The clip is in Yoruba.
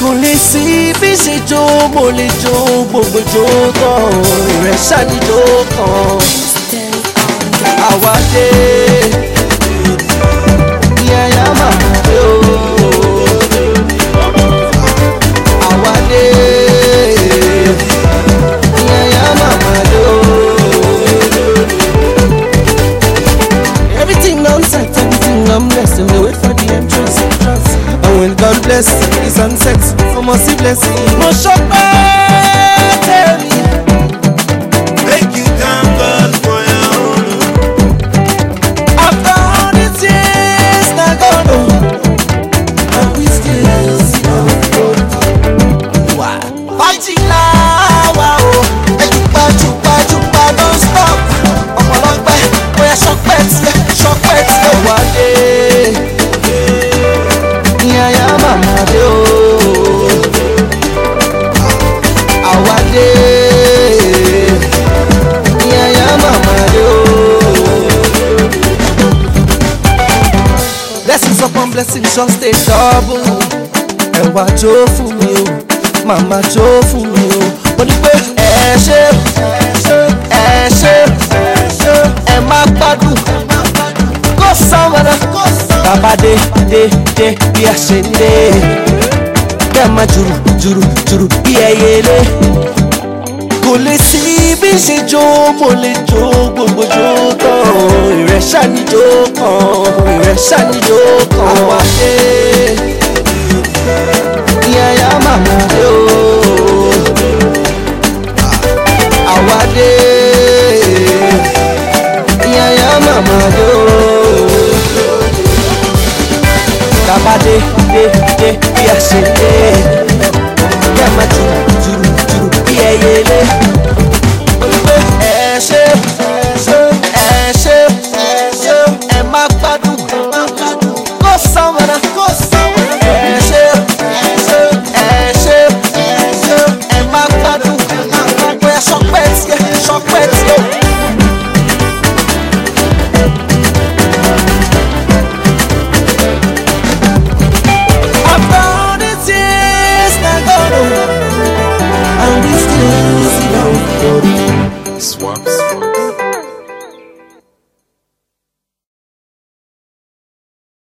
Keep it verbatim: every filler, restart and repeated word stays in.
lè sí bí ṣe jó mo lè jó gbogbo jó tán ìrẹ́ ṣàníjó kan àwa dé yẹ́yà máa dé o àwa dé yẹ́yà máa dé o. Everything on set, everything I'm blessed, and they wait for the entrance. And when God bless, it's on set, I must see blessing. No shop, tell me. Make you thank God for your own. After all these years, now God know, and we still see no growth. Wow, fighting now, wow. And you pa, you pa, you pa, don't stop. I'm a long way, we're shock bets, shock bets, no one day. Yeah, yeah, mama, do. Our day. Yeah, yeah, mama, do. Blessings upon blessings, just stay double. And what Joe for me, mama Joe for me. But the way, eh, shit, eh, shit, eh, my badu. Go somewhere, Baba de, de, de, be a shende. Kama juru, juru, juru, be a yele. Kò lè sí bí ṣe jó mo lè jó gbogbo jó tán ìrẹ́ ṣàníjó kan ìrẹ́ ṣàníjó kan àwa dé yẹ́yà màmá dé o àwa dé yẹ́yà màmá dé o tàbá dé dé dé bí a ṣe dé kẹ́ máa jùrù jùrù jùrù bí ẹyẹlé.